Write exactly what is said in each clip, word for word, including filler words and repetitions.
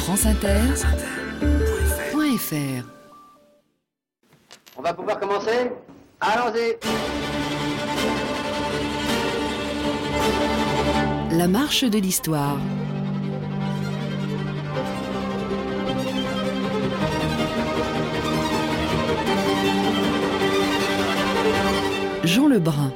France Inter, point F R. On va pouvoir commencer ? Allons-y ! La marche de l'histoire. Jean Lebrun.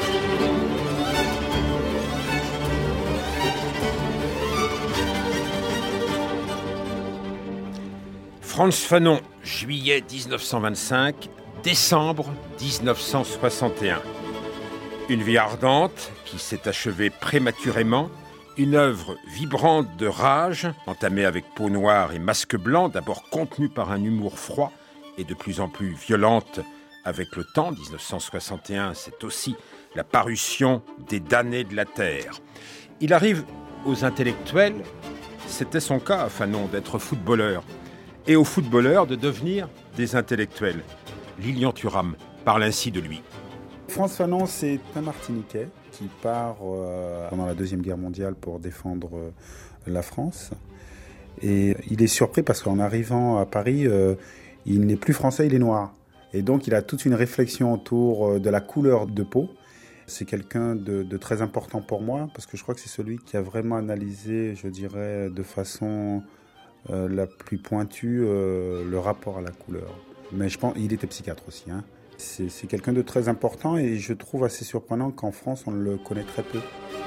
Frantz Fanon, juillet dix-neuf cent vingt-cinq, décembre dix-neuf cent soixante et un. Une vie ardente qui s'est achevée prématurément, une œuvre vibrante de rage, entamée avec peau noire et masque blanc, d'abord contenue par un humour froid et de plus en plus violente avec le temps. dix-neuf cent soixante et un, c'est aussi la parution des damnés de la terre. Il arrive aux intellectuels, c'était son cas à Fanon, d'être footballeur, et aux footballeurs de devenir des intellectuels. Lilian Thuram parle ainsi de lui. Frantz Fanon, c'est un Martiniquais qui part euh, pendant la Deuxième Guerre mondiale pour défendre euh, la France. Et il est surpris parce qu'en arrivant à Paris, euh, il n'est plus français, il est noir. Et donc il a toute une réflexion autour euh, de la couleur de peau. C'est quelqu'un de, de très important pour moi parce que je crois que c'est celui qui a vraiment analysé, je dirais, de façon euh, la plus pointue euh, le rapport à la couleur. Mais je pense qu'il était psychiatre aussi, hein. C'est, c'est quelqu'un de très important et je trouve assez surprenant qu'en France, on le connaît très peu.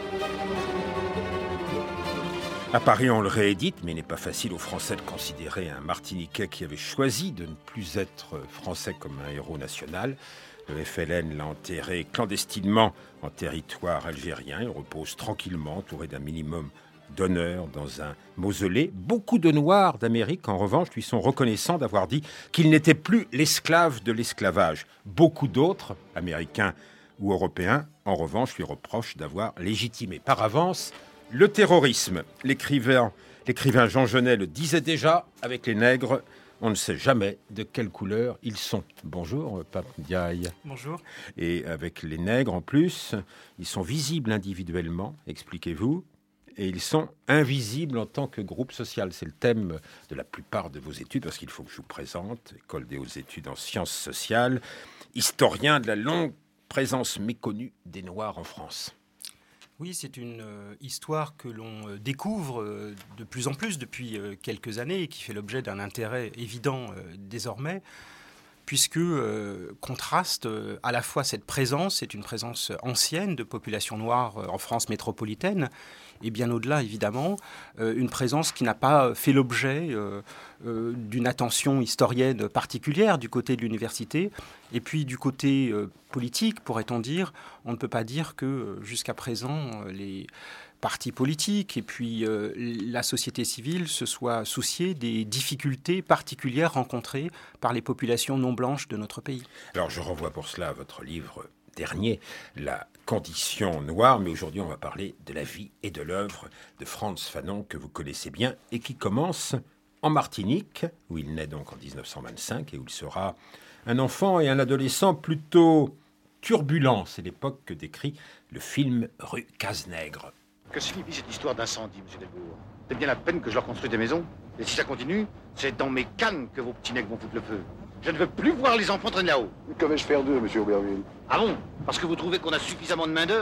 À Paris, on le réédite, mais il n'est pas facile aux Français de considérer un Martiniquais qui avait choisi de ne plus être français comme un héros national. Le F L N l'a enterré clandestinement en territoire algérien. Il repose tranquillement, entouré d'un minimum d'honneur dans un mausolée. Beaucoup de Noirs d'Amérique, en revanche, lui sont reconnaissants d'avoir dit qu'il n'était plus l'esclave de l'esclavage. Beaucoup d'autres, Américains ou Européens, en revanche, lui reprochent d'avoir légitimé par avance le terrorisme. L'écrivain, l'écrivain Jean Genet le disait déjà, avec les nègres, on ne sait jamais de quelle couleur ils sont. Bonjour, Pape Ndiaye. Bonjour. Et avec les nègres, en plus, ils sont visibles individuellement, expliquez-vous, et ils sont invisibles en tant que groupe social. C'est le thème de la plupart de vos études, parce qu'il faut que je vous présente, École des hautes études en sciences sociales, historien de la longue présence méconnue des Noirs en France. Oui, c'est une euh, histoire que l'on euh, découvre euh, de plus en plus depuis euh, quelques années et qui fait l'objet d'un intérêt évident euh, désormais, puisque euh, contraste euh, à la fois cette présence, c'est une présence ancienne de population noire euh, en France métropolitaine, et bien au-delà, évidemment, euh, une présence qui n'a pas fait l'objet euh, euh, d'une attention historienne particulière du côté de l'université. Et puis du côté euh, politique, pourrait-on dire, on ne peut pas dire que euh, jusqu'à présent, euh, les partis politiques et puis euh, la société civile se soient souciés des difficultés particulières rencontrées par les populations non blanches de notre pays. Alors je renvoie pour cela à votre livre dernier, La condition noire, mais aujourd'hui on va parler de la vie et de l'œuvre de Frantz Fanon que vous connaissez bien et qui commence en Martinique, où il naît donc en dix-neuf cent vingt-cinq et où il sera un enfant et un adolescent plutôt turbulent. C'est l'époque que décrit le film Rue Cazenègre. Que signifie cette histoire d'incendie, monsieur Delbourg ? C'est bien la peine que je leur construise des maisons. Et si ça continue, c'est dans mes cannes que vos petits nègres vont foutre le feu. Je ne veux plus voir les enfants traîner là-haut. Que vais-je faire d'eux, monsieur Auberville ? Ah bon ? Parce que vous trouvez qu'on a suffisamment de main-d'œuvre ?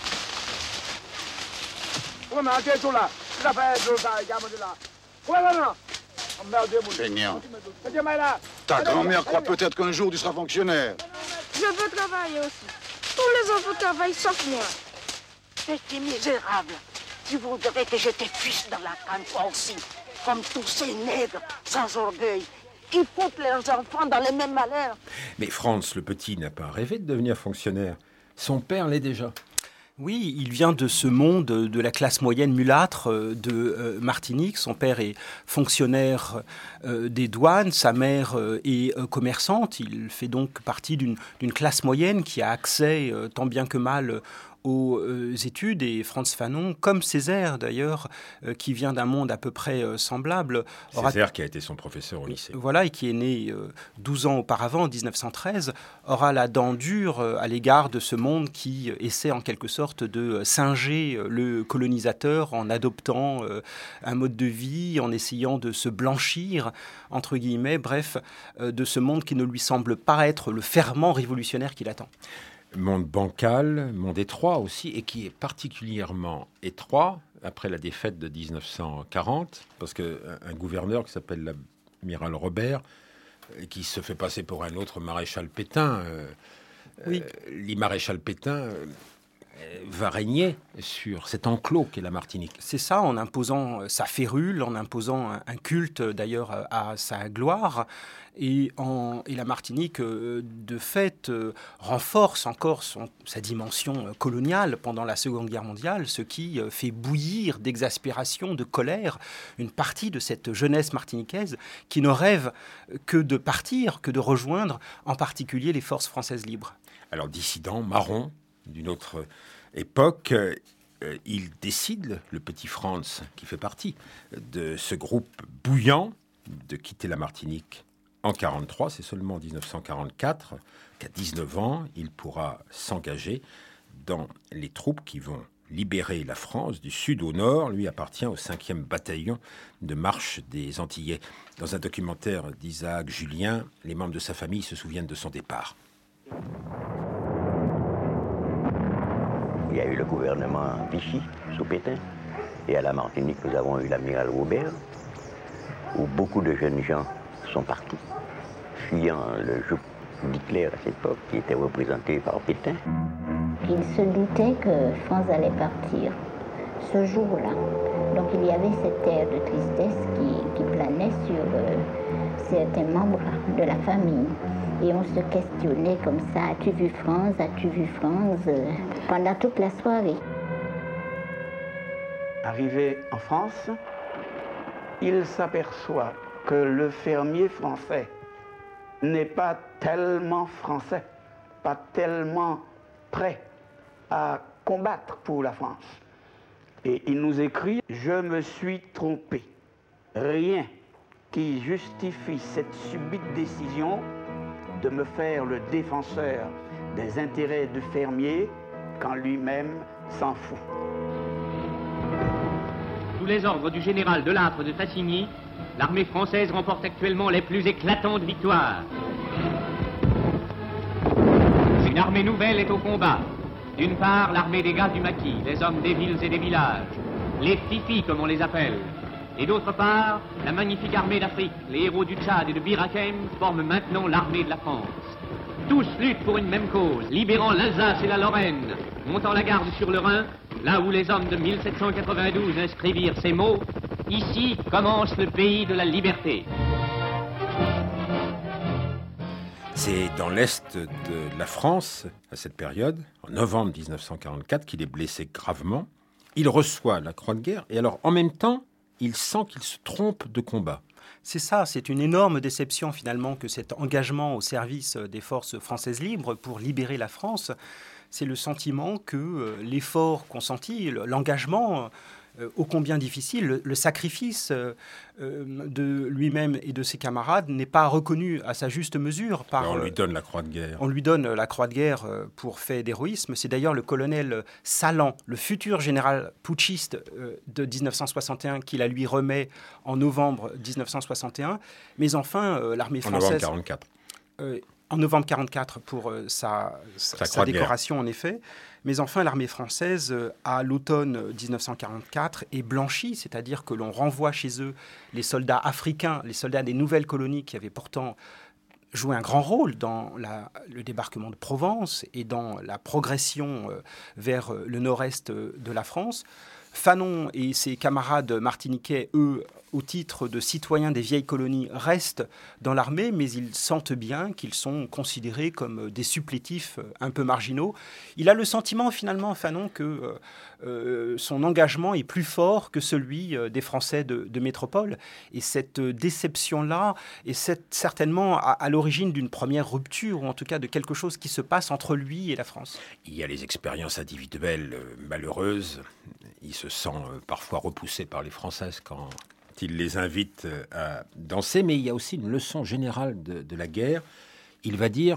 Seigneur. Ta grand-mère croit peut-être qu'un jour tu seras fonctionnaire. Je veux travailler aussi. Tous les enfants travaillent sauf moi. Petit misérable. Tu voudrais que je te fiche dans la canne, toi aussi. Comme tous ces nègres, sans orgueil. Ils foutent leurs enfants dans les mêmes malheurs. Mais Frantz, le petit, n'a pas rêvé de devenir fonctionnaire. Son père l'est déjà. Oui, il vient de ce monde de la classe moyenne mulâtre de Martinique. Son père est fonctionnaire des douanes, sa mère est commerçante. Il fait donc partie d'une, d'une classe moyenne qui a accès tant bien que mal aux euh, études, et Frantz Fanon, comme Césaire d'ailleurs, euh, qui vient d'un monde à peu près euh, semblable. Césaire aura... qui a été son professeur au lycée. Voilà, et qui est né euh, douze ans auparavant, en dix-neuf cent treize, aura la dent dure euh, à l'égard de ce monde qui euh, essaie en quelque sorte de singer euh, le colonisateur en adoptant euh, un mode de vie, en essayant de se blanchir, entre guillemets, bref, euh, de ce monde qui ne lui semble pas être le ferment révolutionnaire qu'il attend. Monde bancal, monde étroit aussi, et qui est particulièrement étroit après la défaite de dix-neuf cent quarante, parce qu'un gouverneur qui s'appelle l'amiral Robert, qui se fait passer pour un autre maréchal Pétain, euh, oui. euh, l'immaréchal Pétain euh, va régner sur cet enclos qu'est la Martinique. C'est ça, en imposant sa férule, en imposant un, un culte d'ailleurs à sa gloire. Et, en, et la Martinique, euh, de fait, euh, renforce encore son, sa dimension euh, coloniale pendant la Seconde Guerre mondiale, ce qui euh, fait bouillir d'exaspération, de colère, une partie de cette jeunesse martiniquaise qui ne rêve que de partir, que de rejoindre, en particulier les forces françaises libres. Alors, dissident, marron, d'une autre époque, euh, il décide, le petit Frantz, qui fait partie de ce groupe bouillant, de quitter la Martinique en mille neuf cent quarante-trois, c'est seulement en dix-neuf cent quarante-quatre qu'à dix-neuf ans, il pourra s'engager dans les troupes qui vont libérer la France du sud au nord. Lui appartient au cinquième bataillon de marche des Antillais. Dans un documentaire d'Isaac Julien, les membres de sa famille se souviennent de son départ. Il y a eu le gouvernement Vichy, sous Pétain, et à la Martinique, nous avons eu l'amiral Robert, où beaucoup de jeunes gens sont partis, fuyant le joug d'Hitler à cette époque, qui était représenté par Pétain. Il se doutait que France allait partir ce jour-là. Donc il y avait cet air de tristesse qui, qui planait sur euh, certains membres de la famille. Et on se questionnait comme ça, as-tu vu France, as-tu vu France, euh, pendant toute la soirée. Arrivé en France, il s'aperçoit que le fermier français n'est pas tellement français, pas tellement prêt à combattre pour la France. Et il nous écrit « Je me suis trompé. Rien qui justifie cette subite décision de me faire le défenseur des intérêts de fermier quand lui-même s'en fout. » Sous les ordres du général Delattre de Tassigny, l'armée française remporte actuellement les plus éclatantes victoires. Une armée nouvelle est au combat. D'une part, l'armée des gars du maquis, les hommes des villes et des villages, les fifis comme on les appelle. Et d'autre part, la magnifique armée d'Afrique, les héros du Tchad et de Bir Hakeim forment maintenant l'armée de la France. Tous luttent pour une même cause, libérant l'Alsace et la Lorraine, montant la garde sur le Rhin, là où les hommes de mille sept cent quatre-vingt-douze inscrivirent ces mots « Ici commence le pays de la liberté ». C'est dans l'est de la France, à cette période, en novembre dix-neuf cent quarante-quatre, qu'il est blessé gravement. Il reçoit la Croix de guerre et alors, en même temps, il sent qu'il se trompe de combat. C'est ça, c'est une énorme déception finalement que cet engagement au service des forces françaises libres pour libérer la France, c'est le sentiment que l'effort consenti, l'engagement euh, ô combien difficile, le, le sacrifice euh, de lui-même et de ses camarades n'est pas reconnu à sa juste mesure. Par, on lui donne la Croix de guerre. On lui donne la Croix de guerre pour fait d'héroïsme. C'est d'ailleurs le colonel Salan, le futur général putschiste de dix-neuf cent soixante et un, qui la lui remet en novembre dix-neuf cent soixante et un. Mais enfin, euh, l'armée française... En novembre quarante-quatre. Euh, en novembre quarante-quatre pour euh, sa, sa, sa décoration, en effet. Mais enfin, l'armée française, euh, à l'automne dix-neuf cent quarante-quatre, est blanchie, c'est-à-dire que l'on renvoie chez eux les soldats africains, les soldats des nouvelles colonies qui avaient pourtant joué un grand rôle dans la, le débarquement de Provence et dans la progression euh, vers euh, le nord-est euh, de la France. Fanon et ses camarades martiniquais, eux, au titre de citoyens des vieilles colonies, restent dans l'armée, mais ils sentent bien qu'ils sont considérés comme des supplétifs un peu marginaux. Il a le sentiment, finalement, Fanon, que euh, euh, son engagement est plus fort que celui euh, des Français de, de métropole. Et cette déception-là est cette, certainement à, à l'origine d'une première rupture, ou en tout cas de quelque chose qui se passe entre lui et la France. Il y a les expériences individuelles euh, malheureuses. Il se sent euh, parfois repoussé par les Françaises quand il les invite euh, à danser. Mais il y a aussi une leçon générale de, de la guerre. Il va dire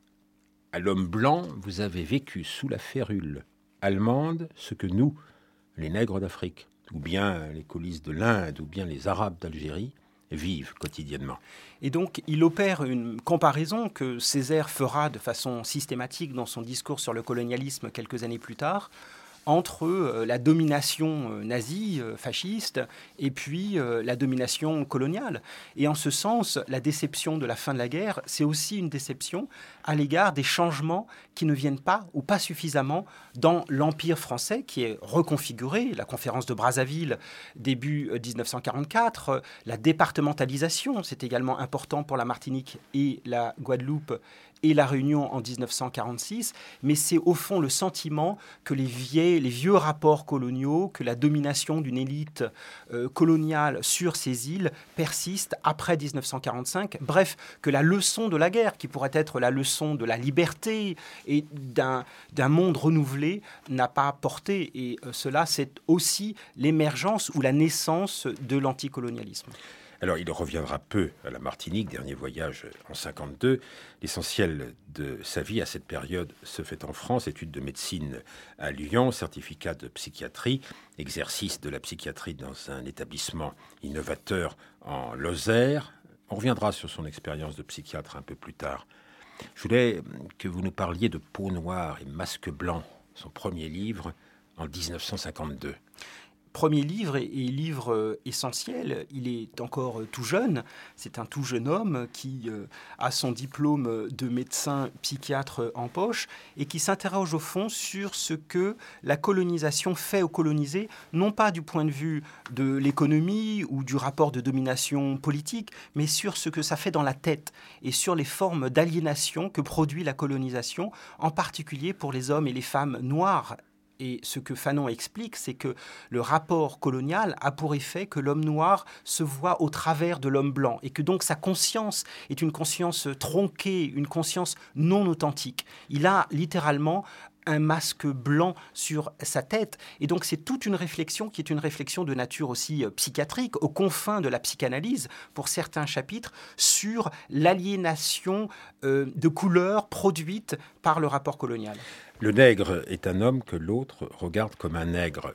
à l'homme blanc, vous avez vécu sous la férule allemande ce que nous, les nègres d'Afrique, ou bien les colisses de l'Inde, ou bien les Arabes d'Algérie, vivent quotidiennement. Et donc, il opère une comparaison que Césaire fera de façon systématique dans son discours sur le colonialisme quelques années plus tard, entre euh, la domination euh, nazie, euh, fasciste, et puis euh, la domination coloniale. Et en ce sens, la déception de la fin de la guerre, c'est aussi une déception à l'égard des changements qui ne viennent pas ou pas suffisamment dans l'Empire français qui est reconfiguré. La conférence de Brazzaville, début euh, dix-neuf cent quarante-quatre, euh, la départementalisation, c'est également important pour la Martinique et la Guadeloupe, et la Réunion en dix-neuf cent quarante-six, mais c'est au fond le sentiment que les, vieilles, les vieux rapports coloniaux, que la domination d'une élite euh, coloniale sur ces îles persiste après dix-neuf cent quarante-cinq. Bref, que la leçon de la guerre, qui pourrait être la leçon de la liberté et d'un, d'un monde renouvelé, n'a pas porté. Et euh, cela, c'est aussi l'émergence ou la naissance de l'anticolonialisme. Alors, il reviendra peu à la Martinique, dernier voyage en cinquante-deux. L'essentiel de sa vie à cette période se fait en France, études de médecine à Lyon, certificat de psychiatrie, exercice de la psychiatrie dans un établissement innovateur en Lozère. On reviendra sur son expérience de psychiatre un peu plus tard. Je voulais que vous nous parliez de Peau noire et Masque blanc, son premier livre en dix-neuf cent cinquante-deux. Premier livre et, et livre euh, essentiel. Il est encore euh, tout jeune. C'est un tout jeune homme qui euh, a son diplôme de médecin psychiatre en poche et qui s'interroge au fond sur ce que la colonisation fait aux colonisés, non pas du point de vue de l'économie ou du rapport de domination politique, mais sur ce que ça fait dans la tête et sur les formes d'aliénation que produit la colonisation, en particulier pour les hommes et les femmes noirs. Et ce que Fanon explique, c'est que le rapport colonial a pour effet que l'homme noir se voit au travers de l'homme blanc et que donc sa conscience est une conscience tronquée, une conscience non authentique. Il a littéralement un masque blanc sur sa tête. Et donc, c'est toute une réflexion qui est une réflexion de nature aussi euh, psychiatrique, aux confins de la psychanalyse, pour certains chapitres, sur l'aliénation euh, de couleurs produite par le rapport colonial. Le nègre est un homme que l'autre regarde comme un nègre.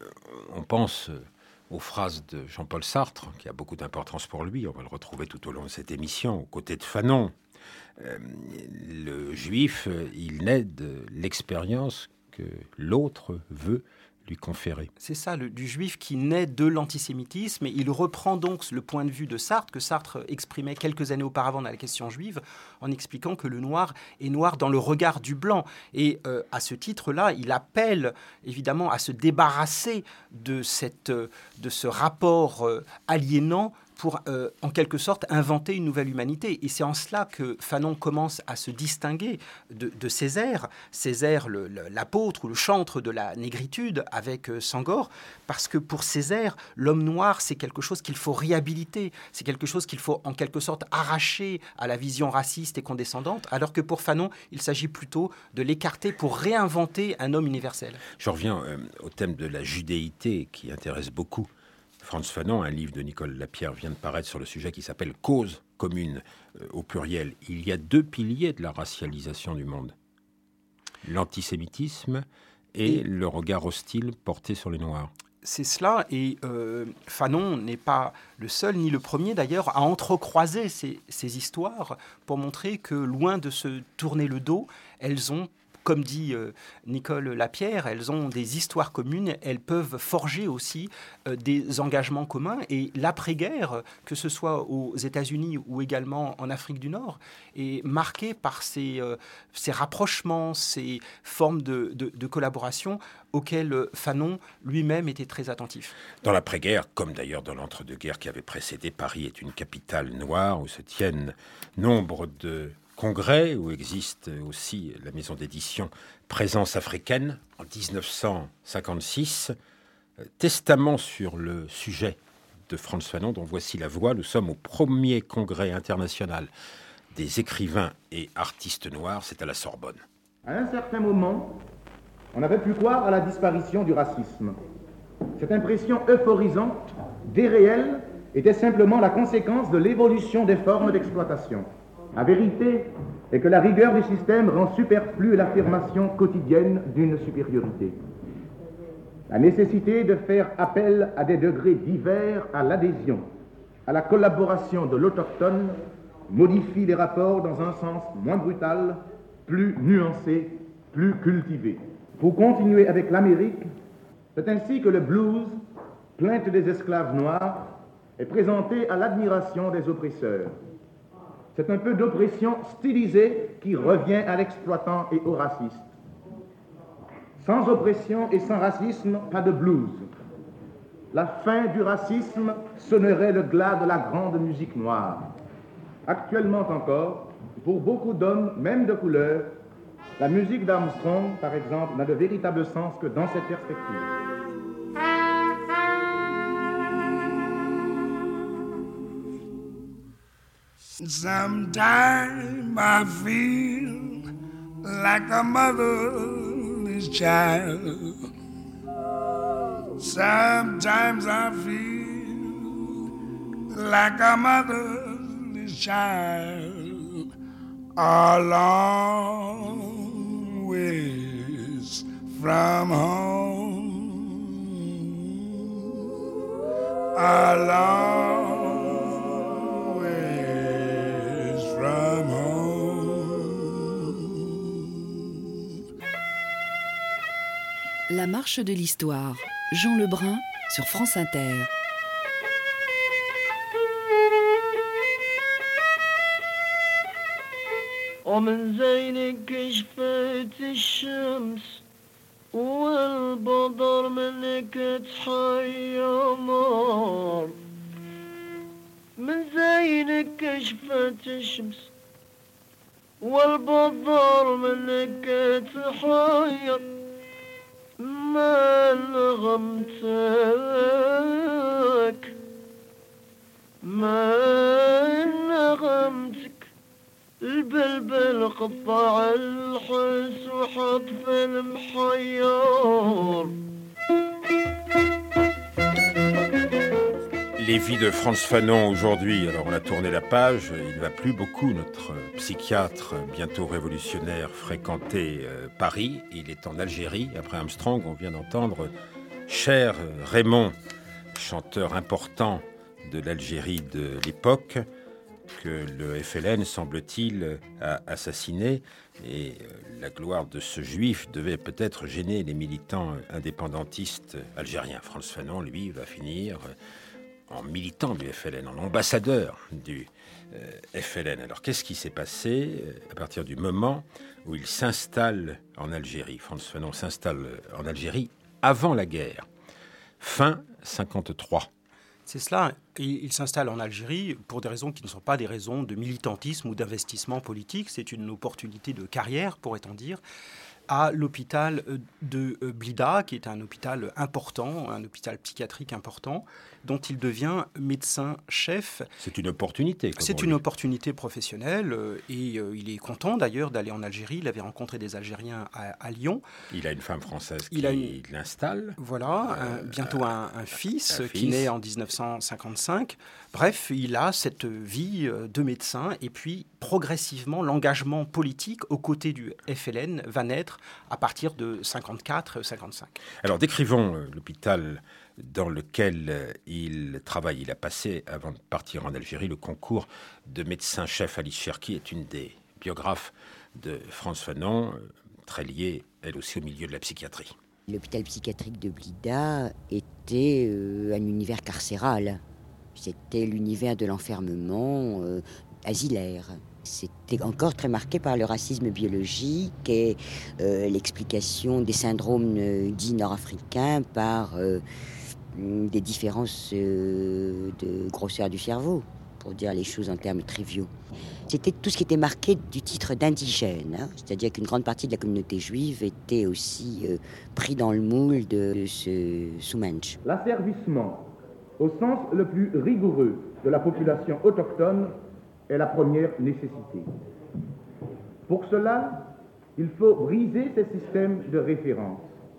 On pense aux phrases de Jean-Paul Sartre, qui a beaucoup d'importance pour lui. On va le retrouver tout au long de cette émission, aux côtés de Fanon. Euh, le juif, il naît de l'expérience que l'autre veut lui conférer. C'est ça, le, du juif qui naît de l'antisémitisme, et il reprend donc le point de vue de Sartre, que Sartre exprimait quelques années auparavant dans la question juive, en expliquant que le noir est noir dans le regard du blanc. Et euh, à ce titre-là, il appelle évidemment à se débarrasser de, cette, de ce rapport euh, aliénant pour, euh, en quelque sorte, inventer une nouvelle humanité. Et c'est en cela que Fanon commence à se distinguer de, de Césaire, Césaire le, le, l'apôtre ou le chantre de la négritude avec euh, Senghor, parce que pour Césaire, l'homme noir, c'est quelque chose qu'il faut réhabiliter, c'est quelque chose qu'il faut en quelque sorte arracher à la vision raciste et condescendante, alors que pour Fanon, il s'agit plutôt de l'écarter pour réinventer un homme universel. Je reviens euh, au thème de la judéité qui intéresse beaucoup Frantz Fanon. Un livre de Nicole Lapierre vient de paraître sur le sujet qui s'appelle « Cause commune euh, » au pluriel. Il y a deux piliers de la racialisation du monde. L'antisémitisme et, et le regard hostile porté sur les Noirs. C'est cela, et euh, Fanon n'est pas le seul, ni le premier d'ailleurs, à entrecroiser ces, ces histoires pour montrer que, loin de se tourner le dos, elles ont comme dit euh, Nicole Lapierre, elles ont des histoires communes, elles peuvent forger aussi euh, des engagements communs. Et l'après-guerre, que ce soit aux États-Unis ou également en Afrique du Nord, est marqué par ces, euh, ces rapprochements, ces formes de, de, de collaboration auxquelles Fanon lui-même était très attentif. Dans l'après-guerre, comme d'ailleurs dans l'entre-deux-guerres qui avait précédé, Paris est une capitale noire où se tiennent nombre de congrès, où existe aussi la maison d'édition Présence africaine en dix-neuf cent cinquante-six. Testament sur le sujet de Frantz Fanon, dont voici la voix. Nous sommes au premier congrès international des écrivains et artistes noirs, c'est à la Sorbonne. À un certain moment, on avait pu croire à la disparition du racisme. Cette impression euphorisante, déréelle, était simplement la conséquence de l'évolution des formes d'exploitation. La vérité est que la rigueur du système rend superflue l'affirmation quotidienne d'une supériorité. La nécessité de faire appel à des degrés divers à l'adhésion, à la collaboration de l'autochtone, modifie les rapports dans un sens moins brutal, plus nuancé, plus cultivé. Pour continuer avec l'Amérique, c'est ainsi que le blues, plainte des esclaves noirs, est présenté à l'admiration des oppresseurs. C'est un peu d'oppression stylisée qui revient à l'exploitant et au raciste. Sans oppression et sans racisme, pas de blues. La fin du racisme sonnerait le glas de la grande musique noire. Actuellement encore, pour beaucoup d'hommes, même de couleur, la musique d'Armstrong, par exemple, n'a de véritable sens que dans cette perspective. Sometimes I feel like a motherless child. Sometimes I feel like a motherless child. A long ways from home. A long from home. La marche de l'histoire. Jean Lebrun sur France Inter. ومن زينك كشفت الشمس والبدر منك تحيمر من زينك كشفت الشمس والبدر منك تحير ما نغمتك ما نغمتك البلبل قطع الحس وحط في المحير. Les vies de Frantz Fanon aujourd'hui, alors on a tourné la page, il ne va plus beaucoup, notre psychiatre bientôt révolutionnaire, fréquenter euh, Paris. Il est en Algérie, après Armstrong, on vient d'entendre Cher Raymond, chanteur important de l'Algérie de l'époque, que le F L N, semble-t-il, a assassiné. Et la gloire de ce juif devait peut-être gêner les militants indépendantistes algériens. Frantz Fanon, lui, va finir en militant du F L N, en ambassadeur du euh, F L N. Alors, qu'est-ce qui s'est passé à partir du moment où il s'installe en Algérie? Frantz Fanon s'installe en Algérie avant la guerre, fin cinquante-trois. C'est cela. Il, il s'installe en Algérie pour des raisons qui ne sont pas des raisons de militantisme ou d'investissement politique. C'est une opportunité de carrière, pourrait-on dire, à l'hôpital de Blida, qui est un hôpital important, un hôpital psychiatrique important, dont il devient médecin-chef. C'est une opportunité. C'est une opportunité professionnelle et euh, il est content d'ailleurs d'aller en Algérie. Il avait rencontré des Algériens à, à Lyon. Il a une femme française qui il a une... l'installe. Voilà, euh, un, bientôt un, un, fils un qui fils. naît en dix-neuf cent cinquante-cinq. Bref, il a cette vie de médecin et puis progressivement l'engagement politique aux côtés du F L N va naître à partir de cinquante-quatre cinquante-cinq. Alors décrivons l'hôpital dans lequel il travaille. Il a passé, avant de partir en Algérie, le concours de médecin-chef. Alice Cherki est une des biographes de Frantz Fanon, très liée, elle aussi, au milieu de la psychiatrie. L'hôpital psychiatrique de Blida était euh, un univers carcéral. C'était l'univers de l'enfermement euh, asilaire. C'était encore très marqué par le racisme biologique et euh, l'explication des syndromes euh, dits nord-africains par euh, des différences euh, de grosseur du cerveau, pour dire les choses en termes triviaux. C'était tout ce qui était marqué du titre d'indigène, hein, c'est-à-dire qu'une grande partie de la communauté juive était aussi euh, pris dans le moule de ce sous-mensch. L'asservissement, au sens le plus rigoureux de la population autochtone, est la première nécessité. Pour cela, il faut briser ces systèmes de référence.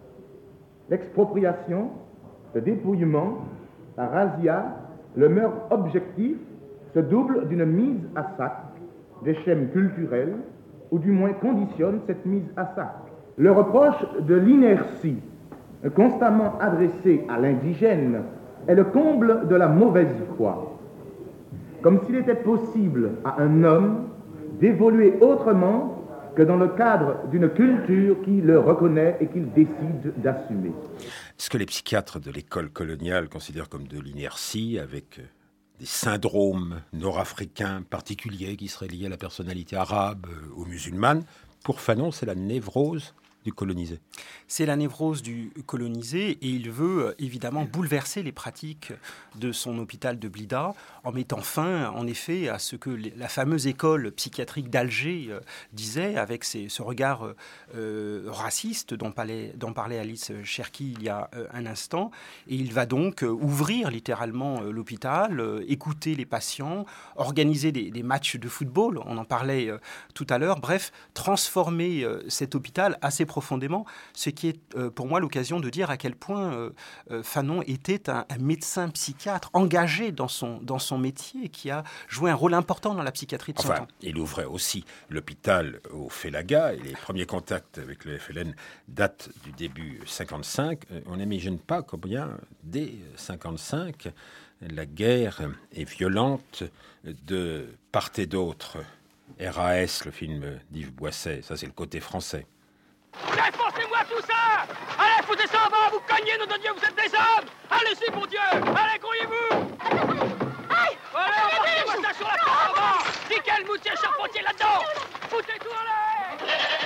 L'expropriation, le dépouillement, la razzia, le meurtre objectif se double d'une mise à sac des schèmes culturels, ou du moins conditionne cette mise à sac. Le reproche de l'inertie constamment adressé à l'indigène est le comble de la mauvaise foi. Comme s'il était possible à un homme d'évoluer autrement que dans le cadre d'une culture qui le reconnaît et qu'il décide d'assumer. Ce que les psychiatres de l'école coloniale considèrent comme de l'inertie, avec des syndromes nord-africains particuliers qui seraient liés à la personnalité arabe ou musulmane, pour Fanon, c'est la névrose du colonisé. C'est la névrose du colonisé et il veut évidemment bouleverser les pratiques de son hôpital de Blida en mettant fin en effet à ce que la fameuse école psychiatrique d'Alger euh, disait avec ses, ce regard euh, raciste dont parlait, dont parlait Alice Cherki il y a euh, un instant. Et il va donc euh, ouvrir littéralement euh, l'hôpital, euh, écouter les patients, organiser des, des matchs de football, on en parlait euh, tout à l'heure, bref, transformer euh, cet hôpital assez profondément, ce qui est euh, pour moi l'occasion de dire à quel point euh, euh, Fanon était un, un médecin psychiatre engagé dans son, dans son métier, qui a joué un rôle important dans la psychiatrie de son enfin, temps. Il ouvrait aussi l'hôpital au Félaga et les premiers contacts avec le F L N datent du début cinquante-cinq. On n'imagine pas combien, dès cinquante-cinq, la guerre est violente de part et d'autre. R A S, le film d'Yves Boisset, ça c'est le côté français. Défoncez-moi tout ça! Allez, foutez ça en bas, vous cognez, nom de Dieu, vous êtes des hommes! Allez-y, mon Dieu! Allez, grouillez-vous! Allez, emportez-moi ça sur la porte en bas! Dis quel moutier charpentier là-dedans! Foutez tout en l'air!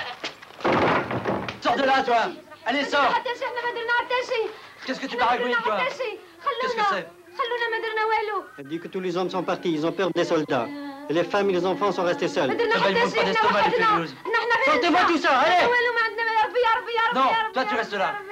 Sors de là, toi! Allez, sors! Qu'est-ce que tu baragouines, toi? Qu'est-ce que c'est? Elle dit que tous les hommes sont partis, ils ont peur des soldats. Et les femmes et les enfants sont restés seuls. Ah ben, ils manquent pas d'estomac, les fémineuses. Sortez-moi tout ça, allez! Non, toi tu restes là.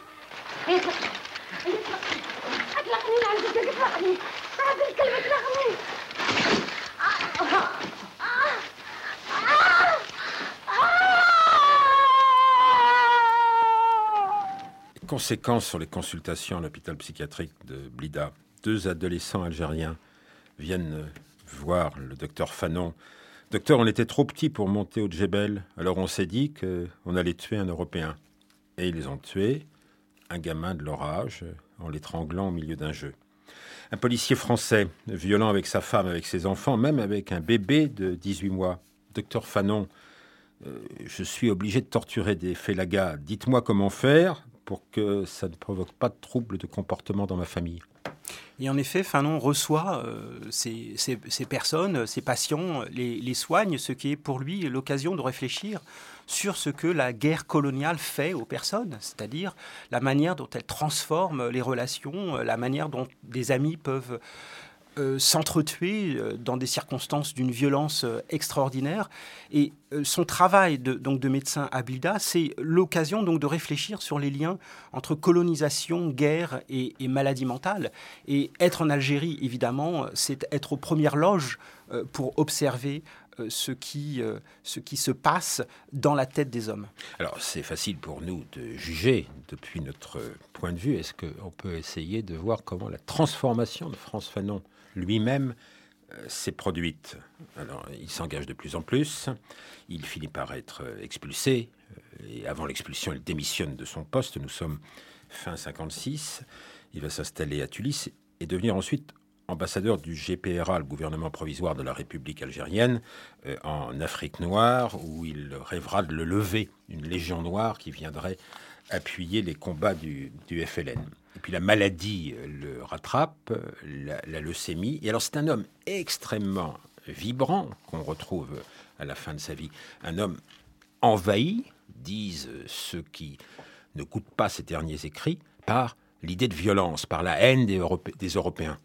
Conséquences sur les consultations à l'hôpital psychiatrique de Blida. Deux adolescents algériens viennent voir le docteur Fanon. Docteur, on était trop petits pour monter au Djebel, alors on s'est dit qu'on allait tuer un Européen. Et ils ont tué un gamin de leur âge en l'étranglant au milieu d'un jeu. Un policier français, violent avec sa femme, avec ses enfants, même avec un bébé de dix-huit mois. Docteur Fanon, euh, je suis obligé de torturer des félagas. Dites-moi comment faire pour que ça ne provoque pas de troubles de comportement dans ma famille. Et en effet, Fanon reçoit euh, ces, ces, ces personnes, ces patients, les, les soigne, ce qui est pour lui l'occasion de réfléchir sur ce que la guerre coloniale fait aux personnes, c'est-à-dire la manière dont elle transforme les relations, la manière dont des amis peuvent euh, s'entretuer dans des circonstances d'une violence extraordinaire. Et euh, son travail de, donc de médecin à Blida, c'est l'occasion donc de réfléchir sur les liens entre colonisation, guerre et, et maladie mentale. Et être en Algérie, évidemment, c'est être aux premières loges euh, pour observer euh, ce qui, euh, ce qui se passe dans la tête des hommes. Alors, c'est facile pour nous de juger depuis notre point de vue. Est-ce qu'on peut essayer de voir comment la transformation de Frantz Fanon lui-même euh, s'est produite? Alors, il s'engage de plus en plus. Il finit par être expulsé. Et avant l'expulsion, il démissionne de son poste. Nous sommes fin cinquante-six. Il va s'installer à Tunis et devenir ensuite ambassadeur du G P R A, le gouvernement provisoire de la République algérienne, euh, en Afrique noire, où il rêvera de le lever, une légion noire qui viendrait appuyer les combats du, du F L N. Et puis la maladie le rattrape, la, la leucémie. Et alors c'est un homme extrêmement vibrant qu'on retrouve à la fin de sa vie. Un homme envahi, disent ceux qui ne goûtent pas ses derniers écrits, par l'idée de violence, par la haine des, Europé- des Européens.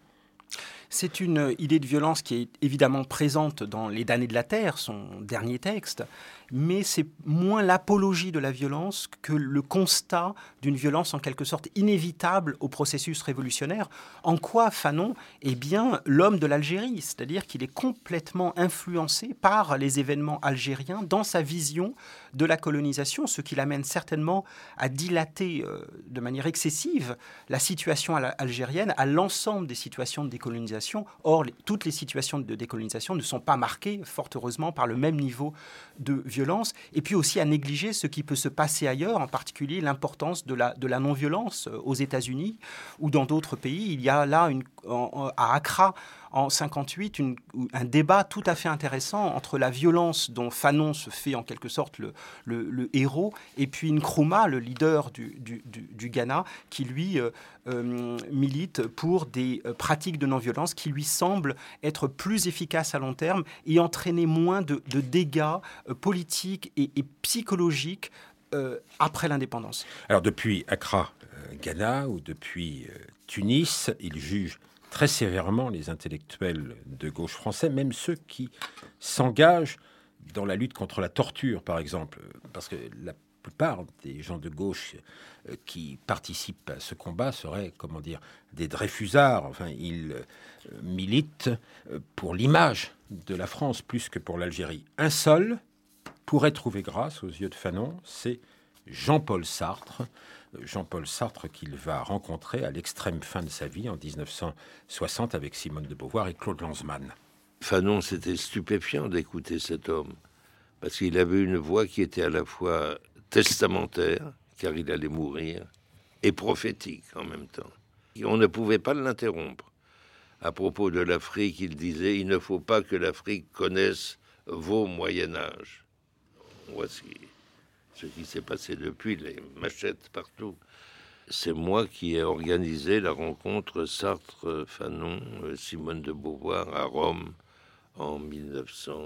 C'est une idée de violence qui est évidemment présente dans Les damnés de la terre, son dernier texte, mais c'est moins l'apologie de la violence que le constat d'une violence en quelque sorte inévitable au processus révolutionnaire. En quoi Fanon est bien l'homme de l'Algérie, c'est-à-dire qu'il est complètement influencé par les événements algériens dans sa vision de la colonisation, ce qui l'amène certainement à dilater euh, de manière excessive la situation algérienne à l'ensemble des situations de décolonisation. Or, les, toutes les situations de décolonisation ne sont pas marquées, fort heureusement, par le même niveau de violence. Et puis aussi à négliger ce qui peut se passer ailleurs, en particulier l'importance de la, de la non-violence aux États-Unis ou dans d'autres pays. Il y a là, une, en, à Accra, en cinquante-huit, une, un débat tout à fait intéressant entre la violence dont Fanon se fait en quelque sorte le, le, le héros, et puis Nkrumah, le leader du, du, du, du Ghana, qui lui euh, euh, milite pour des euh, pratiques de non-violence qui lui semblent être plus efficaces à long terme et entraîner moins de, de dégâts euh, politiques et, et psychologiques euh, après l'indépendance. Alors depuis Accra, euh, Ghana, ou depuis euh, Tunis, il juge très sévèrement les intellectuels de gauche français, même ceux qui s'engagent dans la lutte contre la torture, par exemple. Parce que la plupart des gens de gauche qui participent à ce combat seraient, comment dire, des Dreyfusards. Enfin, ils militent pour l'image de la France plus que pour l'Algérie. Un seul pourrait trouver grâce aux yeux de Fanon, c'est Jean-Paul Sartre. Jean-Paul Sartre qu'il va rencontrer à l'extrême fin de sa vie en dix-neuf cent soixante avec Simone de Beauvoir et Claude Lanzmann. Fanon, c'était stupéfiant d'écouter cet homme parce qu'il avait une voix qui était à la fois testamentaire, car il allait mourir, et prophétique en même temps. Et on ne pouvait pas l'interrompre. À propos de l'Afrique, il disait « Il ne faut pas que l'Afrique connaisse vos Moyen-Âge ». Voici ce qui s'est passé depuis, les machettes partout. C'est moi qui ai organisé la rencontre Sartre-Fanon, Simone de Beauvoir à Rome en dix-neuf cent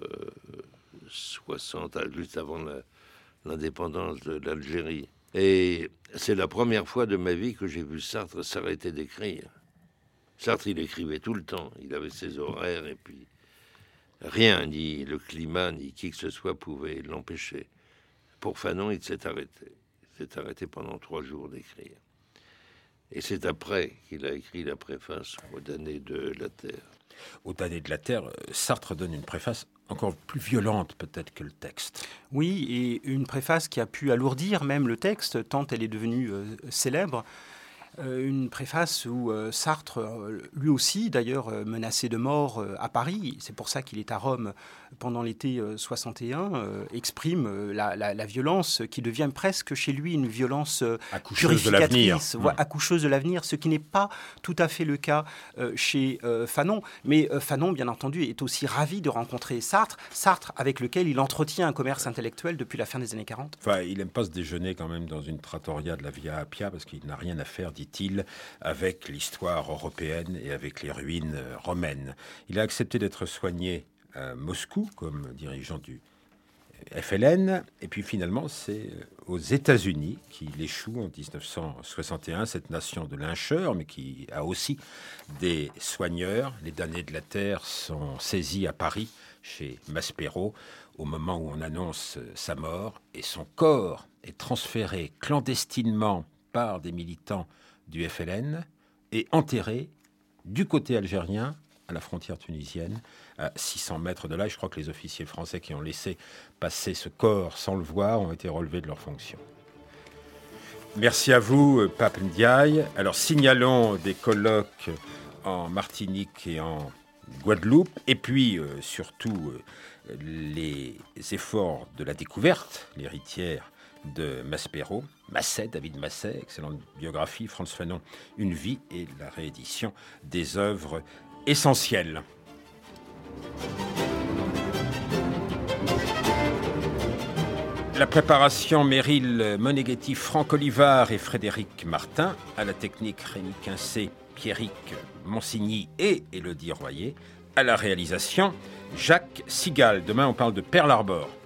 soixante, juste avant la, l'indépendance de l'Algérie. Et c'est la première fois de ma vie que j'ai vu Sartre s'arrêter d'écrire. Sartre, il écrivait tout le temps, il avait ses horaires, et puis rien, ni le climat, ni qui que ce soit pouvait l'empêcher. Pour Fanon, il s'est arrêté. Il s'est arrêté pendant trois jours d'écrire. Et c'est après qu'il a écrit la préface aux damnés de la terre. Aux damnés de la terre, Sartre donne une préface encore plus violente peut-être que le texte. Oui, et une préface qui a pu alourdir même le texte, tant elle est devenue euh, célèbre. Euh, une préface où euh, Sartre, euh, lui aussi d'ailleurs euh, menacé de mort euh, à Paris, c'est pour ça qu'il est à Rome pendant l'été euh, soixante et un, euh, exprime euh, la, la, la violence qui devient presque chez lui une violence euh, purificatrice, de ouais, accoucheuse de l'avenir, ce qui n'est pas tout à fait le cas euh, chez euh, Fanon. Mais euh, Fanon, bien entendu, est aussi ravi de rencontrer Sartre, Sartre avec lequel il entretient un commerce intellectuel depuis la fin des années quarante. Enfin, il n'aime pas se déjeuner quand même dans une trattoria de la Via Appia parce qu'il n'a rien à faire, dit-il, avec l'histoire européenne et avec les ruines romaines. Il a accepté d'être soigné à Moscou comme dirigeant du F L N, et puis finalement c'est aux États-Unis qu'il échoue en dix-neuf cent soixante et un, cette nation de lyncheurs, mais qui a aussi des soigneurs. Les damnés de la terre sont saisis à Paris, chez Maspero, au moment où on annonce sa mort, et son corps est transféré clandestinement par des militants du F L N et enterré du côté algérien à la frontière tunisienne, à six cents mètres de là. Et je crois que les officiers français qui ont laissé passer ce corps sans le voir ont été relevés de leurs fonctions. Merci à vous, Pape Ndiaye. Alors, signalons des colloques en Martinique et en Guadeloupe, et puis euh, surtout euh, les efforts de la découverte, l'héritière de Maspero, Masset, David Masset, excellente biographie, Frantz Fanon, Une vie, et la réédition des œuvres essentielles. La préparation, Meryl Moneghetti, Franck Olivard et Frédéric Martin. À la technique, Rémi Quincé, Pierrick Monsigny et Élodie Royer. À la réalisation, Jacques Sigal. Demain, on parle de Pearl Harbor.